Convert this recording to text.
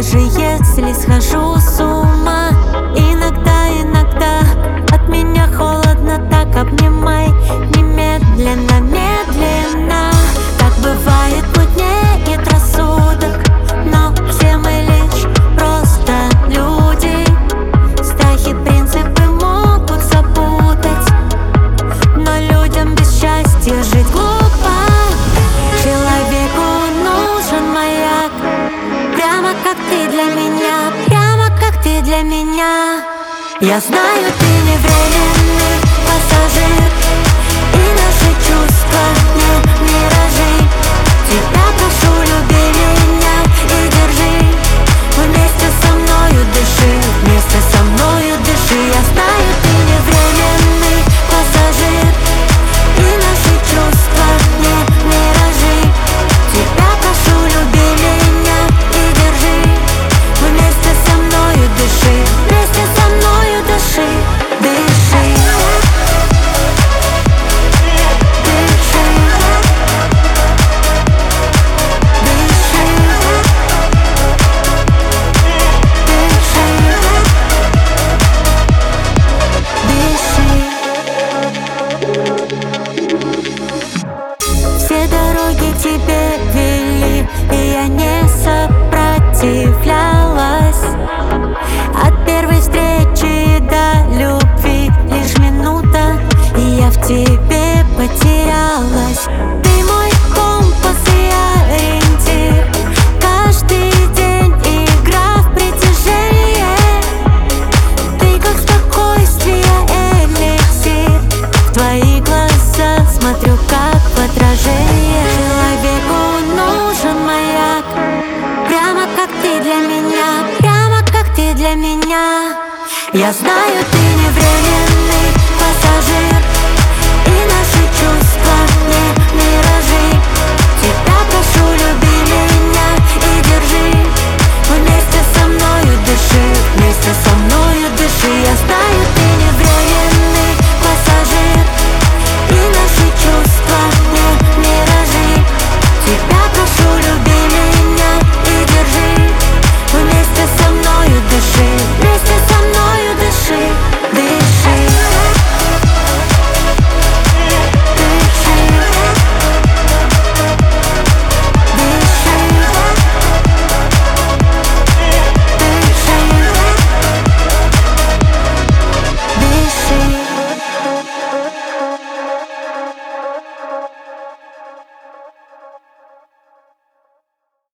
Даже если схожу с ума, иногда от меня холодно, так обнимай немедленно, медленно. Так бывает, мутнеет рассудок, но все мы лишь просто люди. Страхи, принципы могут запутать, но людям без счастья жить глупо. Человеку нужен маяк, прямо как ты для меня, прямо как ты для меня. Я знаю, ты не временный пассажир, и наши чувства не миражи. Тебя прошу, люби меня и держи, вместе со мною дыши, вместе со мною дыши. Я знаю, ты не временный пассажир, и наши чувства не миражи. Тебя прошу, люби меня и держи, вместе со мною дыши, вместе со мною дыши, дыши. Все дороги к тебе вели, и я не сопротивлялась. От первой встречи до любви лишь минута, и я в тебе потерялась. Ты мой компас и ориентир, каждый день игра в притяжение. Ты как спокойствие, эликсир, в твои глаза смотрю как в отражение. Человеку нужен маяк, прямо как ты для меня, прямо как ты для меня. Я знаю, ты